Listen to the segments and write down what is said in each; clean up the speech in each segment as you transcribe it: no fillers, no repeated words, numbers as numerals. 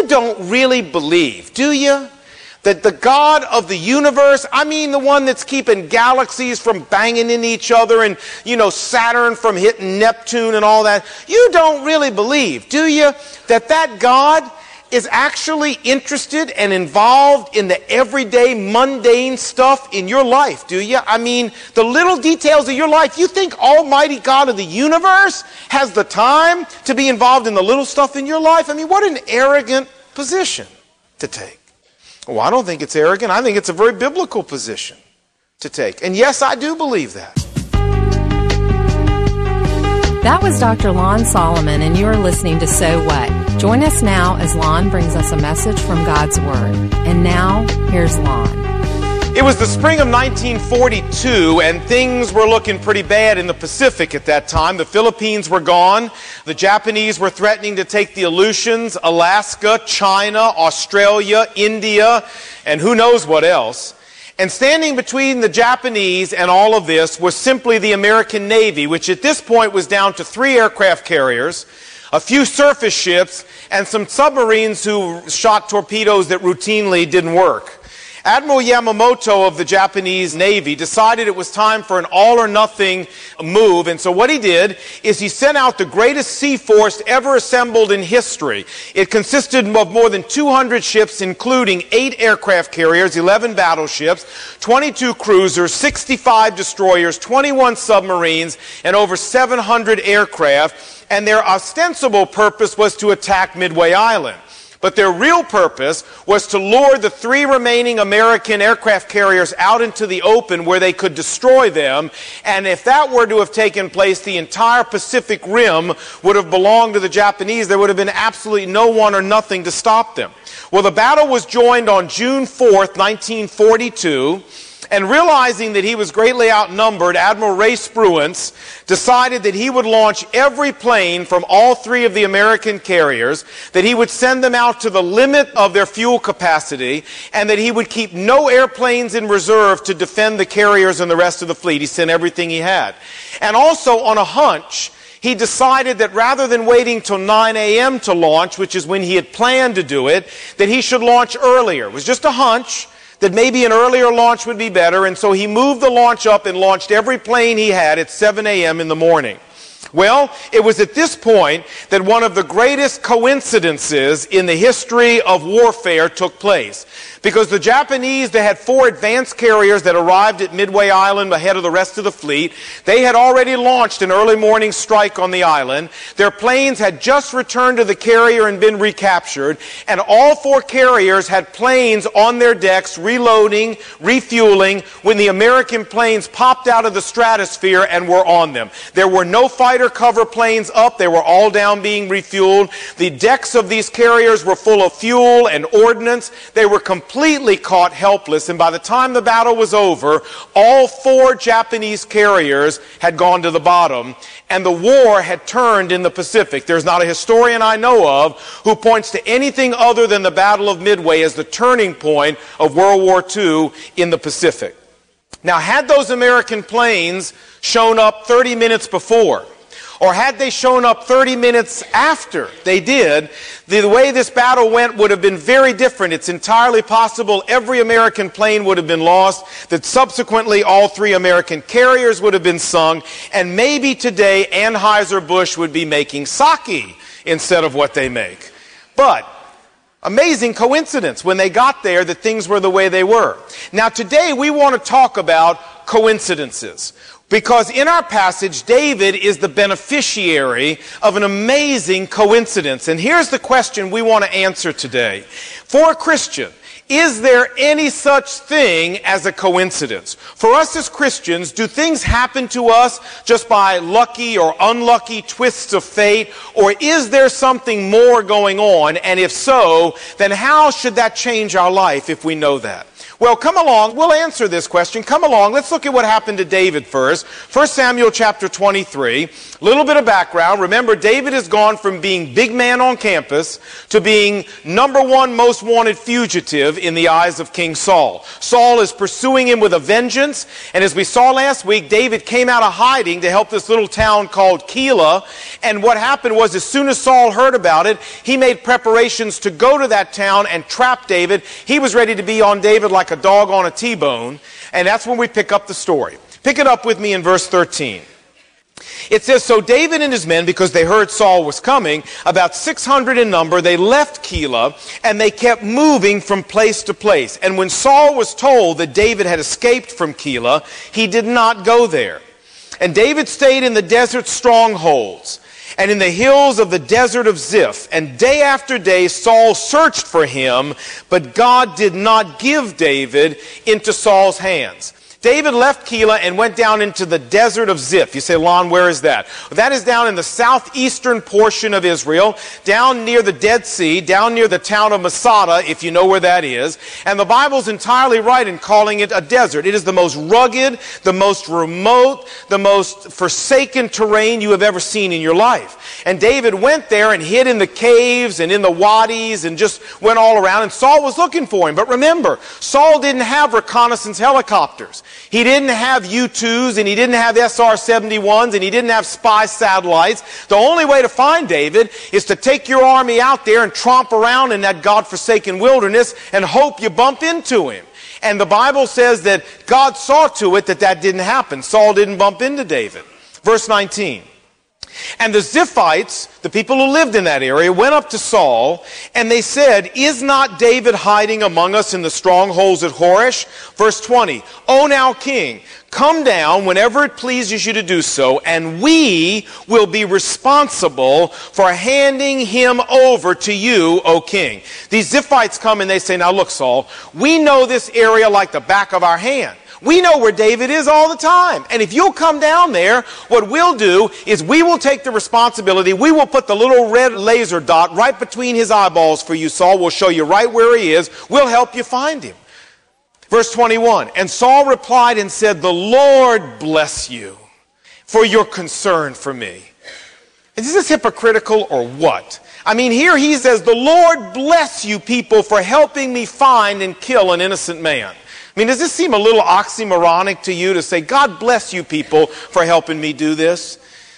you don't really believe, do you, that the God of the universe, I mean the one that's keeping galaxies from banging into each other and, Saturn from hitting Neptune and all that, you don't really believe, do you, that God is actually interested and involved in the everyday mundane stuff in your life, do you? I mean, the little details of your life. You think Almighty God of the universe has the time to be involved in the little stuff in your life? I mean, what an arrogant position to take. Well, I don't think it's arrogant. I think it's a very biblical position to take. And yes, I do believe that. That was Dr. Lon Solomon, and you are listening to So What? Join us now as Lon brings us a message from God's Word. And now, here's Lon. It was the spring of 1942, and things were looking pretty bad in the Pacific at that time. The Philippines were gone. The Japanese were threatening to take the Aleutians, Alaska, China, Australia, India, and who knows what else. And standing between the Japanese and all of this was simply the American Navy, which at this point was down to 3 aircraft carriers, a few surface ships, and some submarines who shot torpedoes that routinely didn't work. Admiral Yamamoto of the Japanese Navy decided it was time for an all-or-nothing move, and so what he did is he sent out the greatest sea force ever assembled in history. It consisted of more than 200 ships, including 8 aircraft carriers, 11 battleships, 22 cruisers, 65 destroyers, 21 submarines, and over 700 aircraft, and their ostensible purpose was to attack Midway Island. But their real purpose was to lure the 3 remaining American aircraft carriers out into the open where they could destroy them. And if that were to have taken place, the entire Pacific Rim would have belonged to the Japanese. There would have been absolutely no one or nothing to stop them. Well, the battle was joined on June 4th, 1942. And realizing that he was greatly outnumbered, Admiral Ray Spruance decided that he would launch every plane from all 3 of the American carriers, that he would send them out to the limit of their fuel capacity, and that he would keep no airplanes in reserve to defend the carriers and the rest of the fleet. He sent everything he had. And also, on a hunch, he decided that rather than waiting till 9 a.m. to launch, which is when he had planned to do it, that he should launch earlier. It was just a hunch that maybe an earlier launch would be better, and so he moved the launch up and launched every plane he had at 7 a.m. in the morning. Well, it was at this point that one of the greatest coincidences in the history of warfare took place. Because the Japanese, they had 4 advanced carriers that arrived at Midway Island ahead of the rest of the fleet. They had already launched an early morning strike on the island. Their planes had just returned to the carrier and been recaptured. And all 4 carriers had planes on their decks, reloading, refueling, when the American planes popped out of the stratosphere and were on them. There were no fighter cover planes up. They were all down being refueled. The decks of these carriers were full of fuel and ordnance. They were completely caught helpless, and by the time the battle was over, all 4 Japanese carriers had gone to the bottom, and the war had turned in the Pacific. There's not a historian I know of who points to anything other than the Battle of Midway as the turning point of World War II in the Pacific. Now, had those American planes shown up 30 minutes before, or had they shown up 30 minutes after they did, the way this battle went would have been very different. It's entirely possible every American plane would have been lost, that subsequently all 3 American carriers would have been sunk, and maybe today Anheuser-Busch would be making sake instead of what they make. But amazing coincidence when they got there that things were the way they were. Now today we want to talk about coincidences. Because in our passage, David is the beneficiary of an amazing coincidence. And here's the question we want to answer today. For a Christian, is there any such thing as a coincidence? For us as Christians, do things happen to us just by lucky or unlucky twists of fate? Or is there something more going on? And if so, then how should that change our life if we know that? Well, come along. We'll answer this question. Come along. Let's look at what happened to David first. 1 Samuel chapter 23. A little bit of background. Remember, David has gone from being big man on campus to being #1 most wanted fugitive offensive in the eyes of King Saul. Saul is pursuing him with a vengeance, and as we saw last week, David came out of hiding to help this little town called Keilah, and what happened was as soon as Saul heard about it, he made preparations to go to that town and trap David. He was ready to be on David like a dog on a T-bone, and that's when we pick up the story. Pick it up with me in verse 13. It says, so David and his men, because they heard Saul was coming, about 600 in number, they left Keilah, and they kept moving from place to place. And when Saul was told that David had escaped from Keilah, he did not go there. And David stayed in the desert strongholds, and in the hills of the desert of Ziph. And day after day Saul searched for him, but God did not give David into Saul's hands. David left Keilah and went down into the desert of Ziph. You say, Lon, where is that? Well, that is down in the southeastern portion of Israel, down near the Dead Sea, down near the town of Masada, if you know where that is. And the Bible's entirely right in calling it a desert. It is the most rugged, the most remote, the most forsaken terrain you have ever seen in your life. And David went there and hid in the caves and in the wadis and just went all around. And Saul was looking for him. But remember, Saul didn't have reconnaissance helicopters. He didn't have U-2s, and he didn't have SR-71s, and he didn't have spy satellites. The only way to find David is to take your army out there and tromp around in that God-forsaken wilderness and hope you bump into him. And the Bible says that God saw to it that that didn't happen. Saul didn't bump into David. Verse 19. And the Ziphites, the people who lived in that area, went up to Saul, and they said, is not David hiding among us in the strongholds at Horesh? Verse 20, O now king, come down whenever it pleases you to do so, and we will be responsible for handing him over to you, O king. These Ziphites come and they say, now look, Saul, we know this area like the back of our hand. We know where David is all the time. And if you'll come down there, what we'll do is we will take the responsibility. We will put the little red laser dot right between his eyeballs for you, Saul. We'll show you right where he is. We'll help you find him. Verse 21, and Saul replied and said, the Lord bless you for your concern for me. Is this hypocritical or what? I mean, here he says, the Lord bless you people for helping me find and kill an innocent man. I mean, does this seem a little oxymoronic to you to say, God bless you people for helping me do this?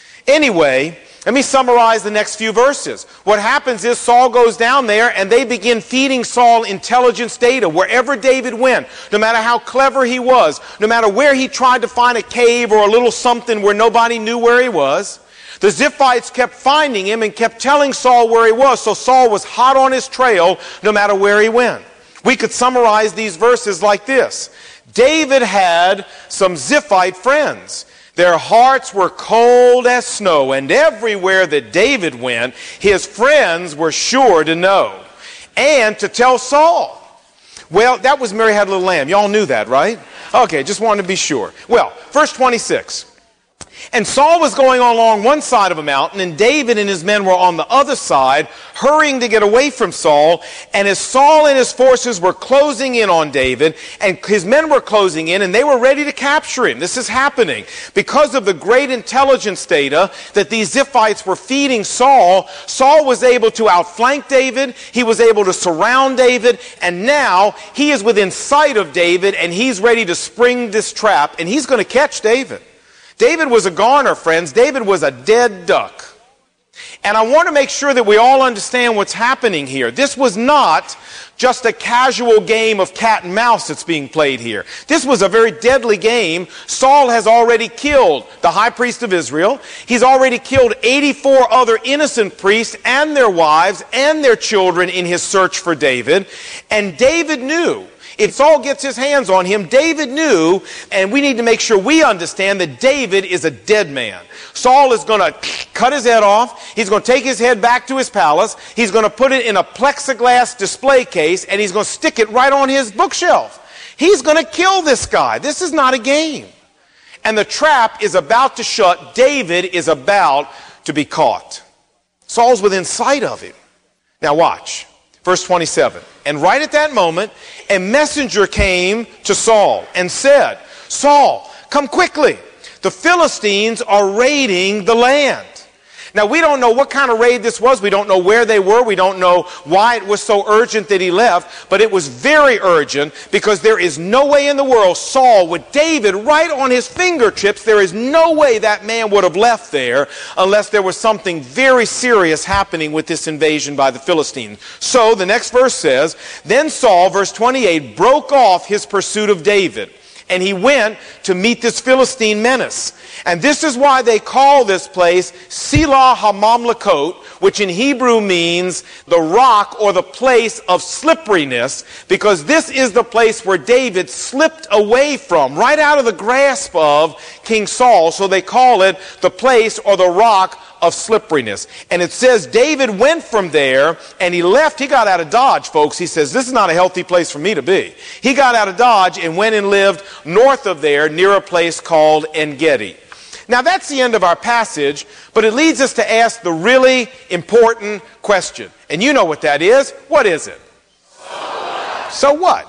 Anyway, let me summarize the next few verses. What happens is Saul goes down there and they begin feeding Saul intelligence data wherever David went, no matter how clever he was, no matter where he tried to find a cave or a little something where nobody knew where he was. The Ziphites kept finding him and kept telling Saul where he was, so Saul was hot on his trail no matter where he went. We could summarize these verses like this. David had some Ziphite friends. Their hearts were cold as snow, and everywhere that David went, his friends were sure to know and to tell Saul. Well, that was Mary Had a Little Lamb. Y'all knew that, right? Okay, just wanted to be sure. Well, verse 26. And Saul was going along one side of a mountain, and David and his men were on the other side, hurrying to get away from Saul. And as Saul and his forces were closing in on David, and his men were closing in, and they were ready to capture him. This is happening because of the great intelligence data that these Ziphites were feeding Saul. Saul was able to outflank David. He was able to surround David. And now he is within sight of David, and he's ready to spring this trap, and he's going to catch David. David was a goner, friends. David was a dead duck. And I want to make sure that we all understand what's happening here. This was not just a casual game of cat and mouse that's being played here. This was a very deadly game. Saul has already killed the high priest of Israel. He's already killed 84 other innocent priests and their wives and their children in his search for David. And David knew, if Saul gets his hands on him, David knew, and we need to make sure we understand that David is a dead man. Saul is going to cut his head off. He's going to take his head back to his palace. He's going to put it in a plexiglass display case, and he's going to stick it right on his bookshelf. He's going to kill this guy. This is not a game. And the trap is about to shut. David is about to be caught. Saul's within sight of him. Now watch. Verse 27. And right at that moment, a messenger came to Saul and said, Saul, come quickly. The Philistines are raiding the land. Now, we don't know what kind of raid this was. We don't know where they were. We don't know why it was so urgent that he left. But it was very urgent because there is no way in the world Saul, with David right on his fingertips, there is no way that man would have left there unless there was something very serious happening with this invasion by the Philistines. So the next verse says, then Saul, verse 28, broke off his pursuit of David, and he went to meet this Philistine menace. And this is why they call this place Selah HaMamlekot, which in Hebrew means the rock or the place of slipperiness, because this is the place where David slipped away from, right out of the grasp of King Saul. So they call it the place or the rock of slipperiness. And it says David went from there and he left. He got out of Dodge, folks. He says, this is not a healthy place for me to be. He got out of Dodge and went and lived north of there near a place called En-Gedi. Now that's the end of our passage, but it leads us to ask the really important question. And you know what that is. What is it? So what?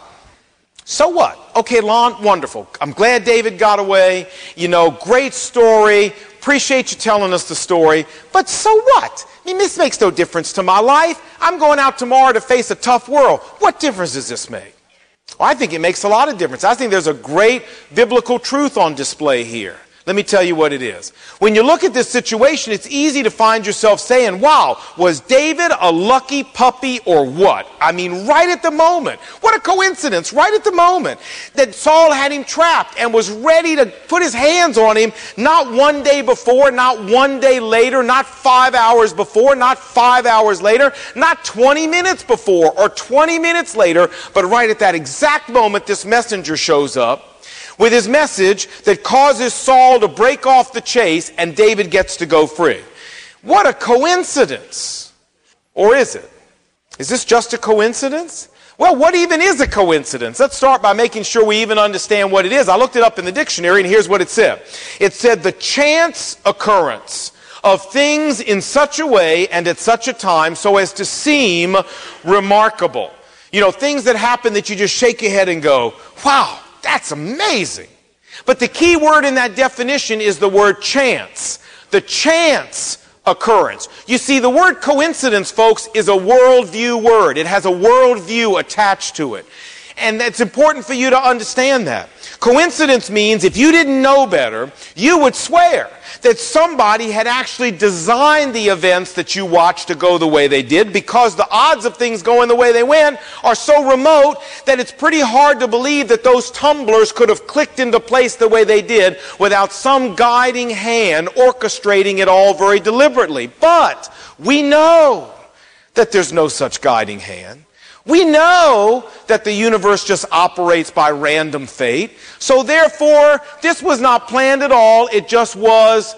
So what? Okay, Lon, wonderful. I'm glad David got away. You know, great story. Appreciate you telling us the story. But so what? I mean, this makes no difference to my life. I'm going out tomorrow to face a tough world. What difference does this make? Well, I think it makes a lot of difference. I think there's a great biblical truth on display here. Let me tell you what it is. When you look at this situation, it's easy to find yourself saying, wow, was David a lucky puppy or what? I mean, right at the moment. What a coincidence, right at the moment that Saul had him trapped and was ready to put his hands on him, not one day before, not one day later, not 5 hours before, not 5 hours later, not 20 minutes before or 20 minutes later, but right at that exact moment this messenger shows up with his message that causes Saul to break off the chase and David gets to go free. What a coincidence. Or is it? Is this just a coincidence? Well, what even is a coincidence? Let's start by making sure we even understand what it is. I looked it up in the dictionary and here's what it said. It said the chance occurrence of things in such a way and at such a time so as to seem remarkable. You know, things that happen that you just shake your head and go, wow, that's amazing. But the key word in that definition is the word chance. The chance occurrence. You see, the word coincidence, folks, is a worldview word. It has a worldview attached to it. And it's important for you to understand that. Coincidence means if you didn't know better, you would swear that somebody had actually designed the events that you watched to go the way they did, because the odds of things going the way they went are so remote that it's pretty hard to believe that those tumblers could have clicked into place the way they did without some guiding hand orchestrating it all very deliberately. But we know that there's no such guiding hand. We know that the universe just operates by random fate. So therefore, this was not planned at all. It just was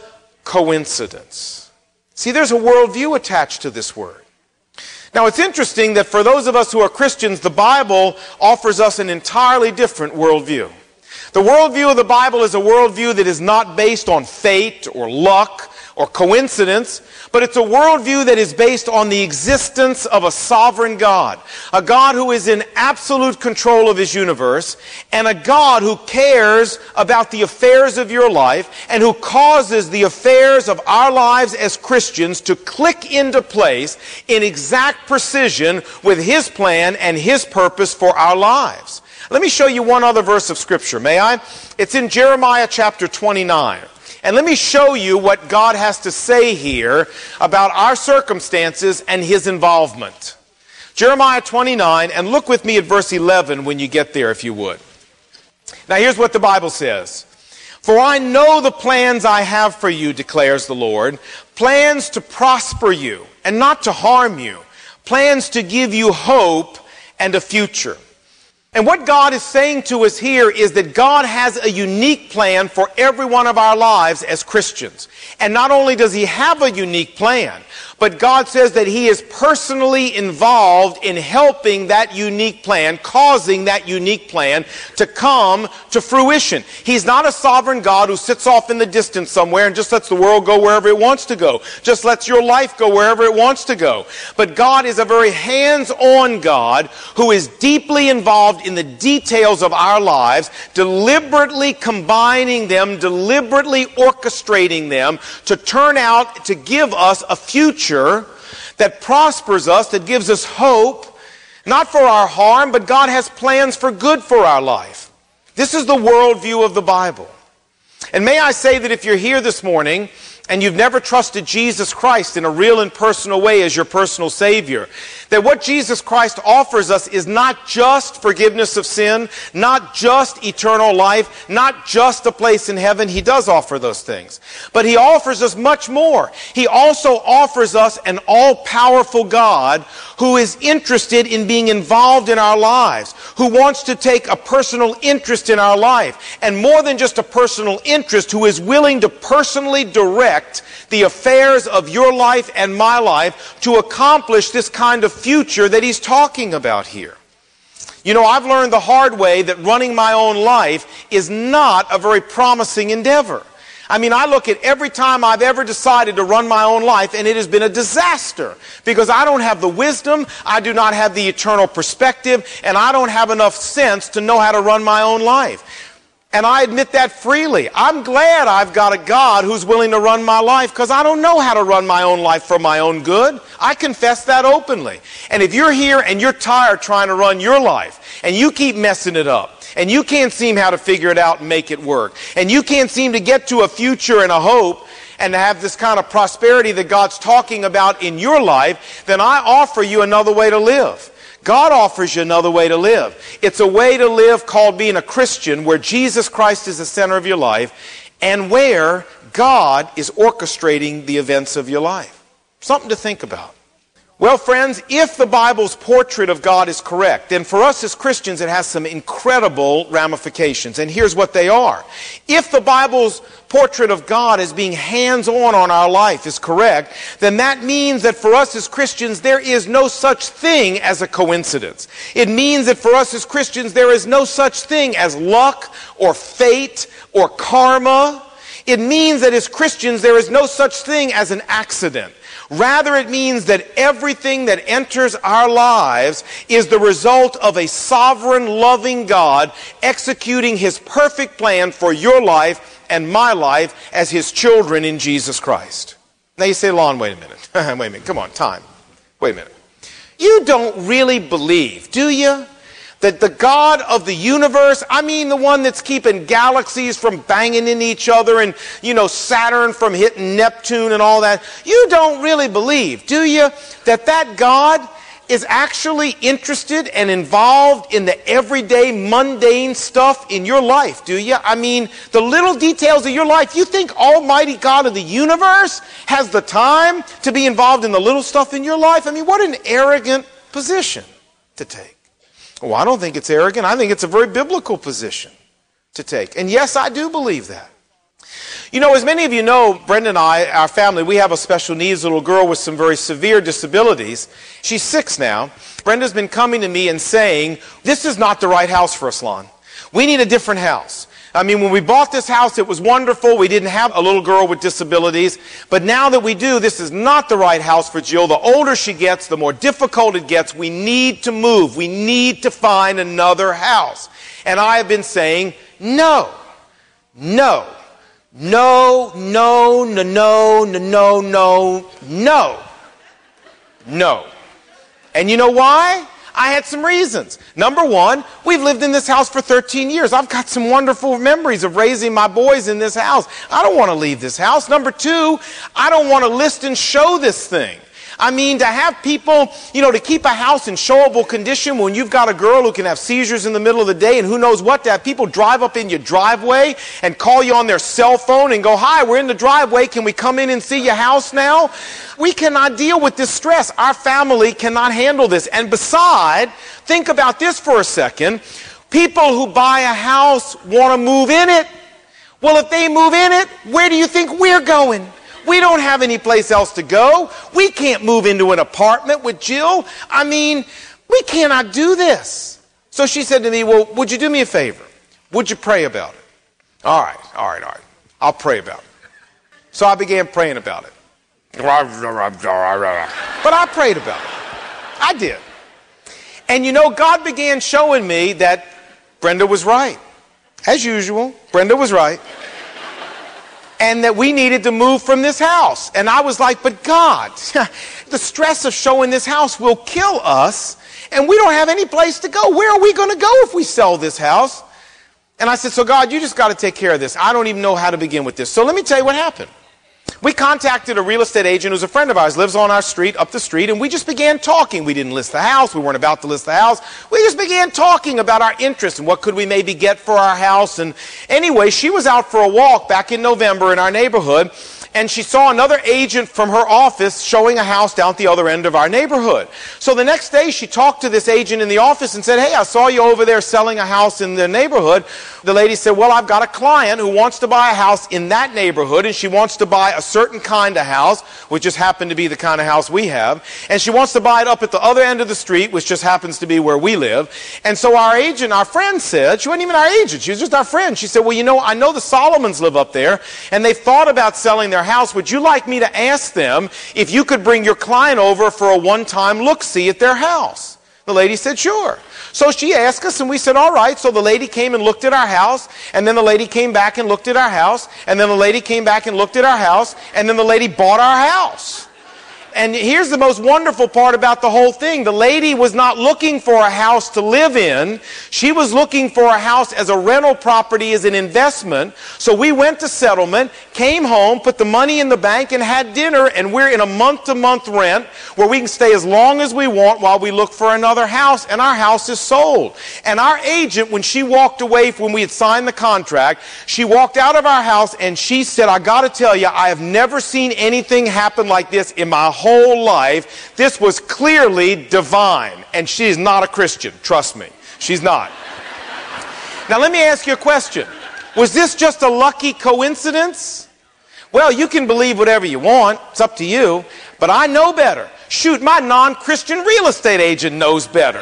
coincidence. See, there's a worldview attached to this word. Now, it's interesting that for those of us who are Christians, the Bible offers us an entirely different worldview. The worldview of the Bible is a worldview that is not based on fate or luck or coincidence, but it's a worldview that is based on the existence of a sovereign God, a God who is in absolute control of his universe, and a God who cares about the affairs of your life and who causes the affairs of our lives as Christians to click into place in exact precision with his plan and his purpose for our lives. Let me show you one other verse of Scripture, may I? It's in Jeremiah chapter 29. And let me show you what God has to say here about our circumstances and his involvement. Jeremiah 29, and look with me at verse 11 when you get there, if you would. Now here's what the Bible says. For I know the plans I have for you, declares the Lord, plans to prosper you and not to harm you, plans to give you hope and a future. And what God is saying to us here is that God has a unique plan for every one of our lives as Christians. And not only does he have a unique plan, But God says that He is personally involved in helping that unique plan, causing that unique plan to come to fruition. He's not a sovereign God who sits off in the distance somewhere and just lets the world go wherever it wants to go. Just lets your life go wherever it wants to go. But God is a very hands-on God who is deeply involved in the details of our lives, deliberately combining them, deliberately orchestrating them to turn out to give us a future that prospers us, that gives us hope, not for our harm, but God has plans for good for our life. This is the worldview of the Bible. And may I say that if you're here this morning and you've never trusted Jesus Christ in a real and personal way as your personal Savior, that what Jesus Christ offers us is not just forgiveness of sin, not just eternal life, not just a place in heaven. He does offer those things. But He offers us much more. He also offers us an all-powerful God who is interested in being involved in our lives, who wants to take a personal interest in our life, and more than just a personal interest, who is willing to personally direct the affairs of your life and my life to accomplish this kind of future that He's talking about here. You know, I've learned the hard way that running my own life is not a very promising endeavor. I mean, I look at every time I've ever decided to run my own life, and it has been a disaster because I don't have the wisdom, I do not have the eternal perspective, and I don't have enough sense to know how to run my own life. And I admit that freely. I'm glad I've got a God who's willing to run my life because I don't know how to run my own life for my own good. I confess that openly. And if you're here and you're tired trying to run your life and you keep messing it up and you can't seem how to figure it out and make it work and you can't seem to get to a future and a hope and to have this kind of prosperity that God's talking about in your life, then I offer you another way to live. God offers you another way to live. It's a way to live called being a Christian where Jesus Christ is the center of your life and where God is orchestrating the events of your life. Something to think about. Well, friends, if the Bible's portrait of God is correct, then for us as Christians it has some incredible ramifications. And here's what they are. If the Bible's portrait of God as being hands-on on our life is correct, then that means that for us as Christians there is no such thing as a coincidence. It means that for us as Christians there is no such thing as luck or fate or karma. It means that as Christians there is no such thing as an accident. Rather, it means that everything that enters our lives is the result of a sovereign, loving God executing His perfect plan for your life and my life as His children in Jesus Christ. Now you say, Lon, wait a minute. Wait a minute. Come on, time. Wait a minute. You don't really believe, do you, that the God of the universe, I mean the one that's keeping galaxies from banging into each other and, Saturn from hitting Neptune and all that, you don't really believe, do you, that God is actually interested and involved in the everyday mundane stuff in your life, do you? I mean, the little details of your life. You think Almighty God of the universe has the time to be involved in the little stuff in your life? I mean, what an arrogant position to take. Well, I don't think it's arrogant. I think it's a very biblical position to take. And yes, I do believe that. As many of you know, Brenda and I, our family, we have a special needs little girl with some very severe disabilities. She's 6 now. Brenda's been coming to me and saying, this is not the right house for us, Lon. We need a different house. I mean, when we bought this house, it was wonderful. We didn't have a little girl with disabilities. But now that we do, this is not the right house for Jill. The older she gets, the more difficult it gets. We need to move. We need to find another house. And I have been saying, no, no, no, no, no, no, no, no, no, no. And you know why? I had some reasons. Number one, we've lived in this house for 13 years. I've got some wonderful memories of raising my boys in this house. I don't want to leave this house. Number two, I don't want to list and show this thing. I mean, to have people, to keep a house in showable condition when you've got a girl who can have seizures in the middle of the day and who knows what, to have people drive up in your driveway and call you on their cell phone and go, hi, we're in the driveway, can we come in and see your house now? We cannot deal with this stress. Our family cannot handle this. And beside, think about this for a second. People who buy a house want to move in it. Well, if they move in it, where do you think we're going? We don't have any place else to go. We can't move into an apartment with Jill. I mean, we cannot do this. So she said to me, well, would you do me a favor? Would you pray about it? All right. I'll pray about it. So I began praying about it. But I prayed about it. I did. And you know, God began showing me that Brenda was right. As usual, Brenda was right. And that we needed to move from this house. And I was like, but God, the stress of showing this house will kill us. And we don't have any place to go. Where are we going to go if we sell this house? And I said, so God, you just got to take care of this. I don't even know how to begin with this. So let me tell you what happened. We contacted a real estate agent who's a friend of ours, lives on our street, up the street, and we just began talking. We didn't list the house. We weren't about to list the house. We just began talking about our interests and what could we maybe get for our house. And anyway, she was out for a walk back in November in our neighborhood, and she saw another agent from her office showing a house down at the other end of our neighborhood. So the next day, she talked to this agent in the office and said, hey, I saw you over there selling a house in the neighborhood. The lady said, well, I've got a client who wants to buy a house in that neighborhood, and she wants to buy a certain kind of house, which just happened to be the kind of house we have, and she wants to buy it up at the other end of the street, which just happens to be where we live. And so our agent, our friend said, she wasn't even our agent, she was just our friend. She said, well, you know, I know the Solomons live up there, and they've thought about selling their house. Would you like me to ask them if you could bring your client over for a one-time look-see at their house? The lady said, sure. So she asked us, and we said, all right. So the lady came and looked at our house, and then the lady came back and looked at our house, and then the lady came back and looked at our house, and then the lady bought our house. And here's the most wonderful part about the whole thing. The lady was not looking for a house to live in. She was looking for a house as a rental property, as an investment. So we went to settlement, came home, put the money in the bank, and had dinner. And we're in a month-to-month rent where we can stay as long as we want while we look for another house. And our house is sold. And our agent, when she walked away, when we had signed the contract, she walked out of our house and she said, I got to tell you, I have never seen anything happen like this in my whole life. This was clearly divine. And she's not a Christian. Trust me. She's not. Now let me ask you a question. Was this just a lucky coincidence? Well, you can believe whatever you want. It's up to you. But I know better. Shoot, my non-Christian real estate agent knows better.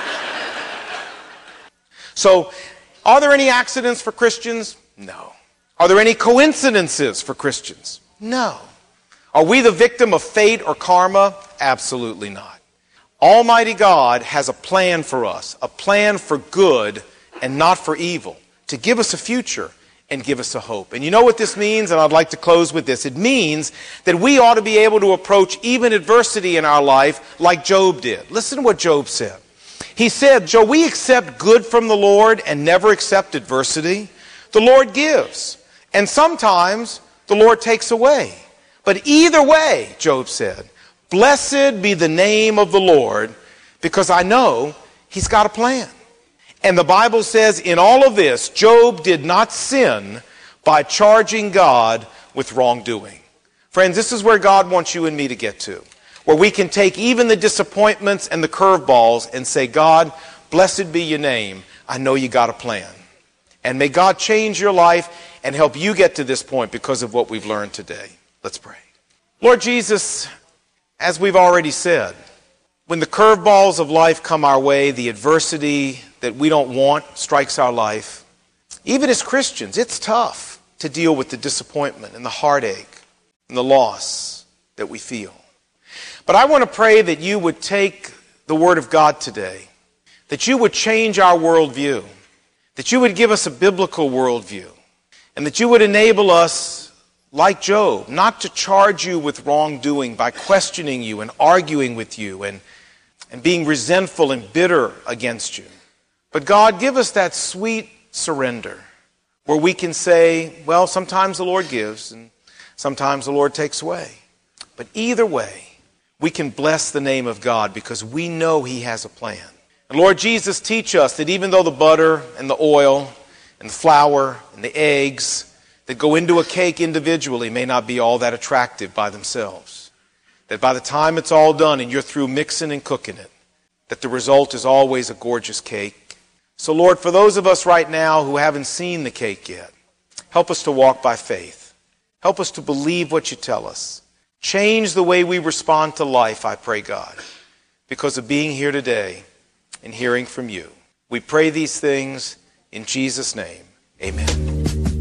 So, are there any accidents for Christians? No. Are there any coincidences for Christians? No. Are we the victim of fate or karma? Absolutely not. Almighty God has a plan for us, a plan for good and not for evil, to give us a future and give us a hope. And you know what this means? And I'd like to close with this. It means that we ought to be able to approach even adversity in our life like Job did. Listen to what Job said. He said, shall we accept good from the Lord and never accept adversity? The Lord gives, and sometimes the Lord takes away. But either way, Job said, blessed be the name of the Lord, because I know He's got a plan. And the Bible says in all of this, Job did not sin by charging God with wrongdoing. Friends, this is where God wants you and me to get to, where we can take even the disappointments and the curveballs and say, God, blessed be your name. I know you got a plan. And may God change your life and help you get to this point because of what we've learned today. Let's pray. Lord Jesus, as we've already said, when the curveballs of life come our way, the adversity that we don't want strikes our life, even as Christians, it's tough to deal with the disappointment and the heartache and the loss that we feel. But I want to pray that you would take the Word of God today, that you would change our worldview, that you would give us a biblical worldview, and that you would enable us, like Job, not to charge you with wrongdoing by questioning you and arguing with you and being resentful and bitter against you. But God, give us that sweet surrender where we can say, well, sometimes the Lord gives and sometimes the Lord takes away. But either way, we can bless the name of God because we know He has a plan. And Lord Jesus, teach us that even though the butter and the oil and the flour and the eggs that go into a cake individually may not be all that attractive by themselves, that by the time it's all done and you're through mixing and cooking it, that the result is always a gorgeous cake. So Lord, for those of us right now who haven't seen the cake yet, help us to walk by faith Help us to believe what you tell us. Change the way we respond to life, I pray, God, because of being here today and hearing from you. We pray these things in Jesus' name. Amen.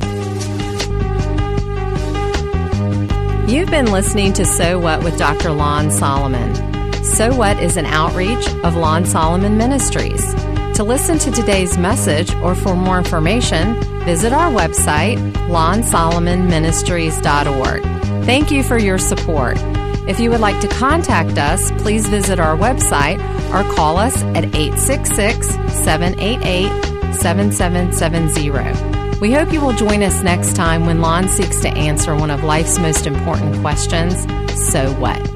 You've been listening to So What with Dr. Lon Solomon. So What is an outreach of Lon Solomon Ministries. To listen to today's message or for more information, visit our website, lonsolomonministries.org. Thank you for your support. If you would like to contact us, please visit our website or call us at 866-788-7770. We hope you will join us next time when Lon seeks to answer one of life's most important questions, so what?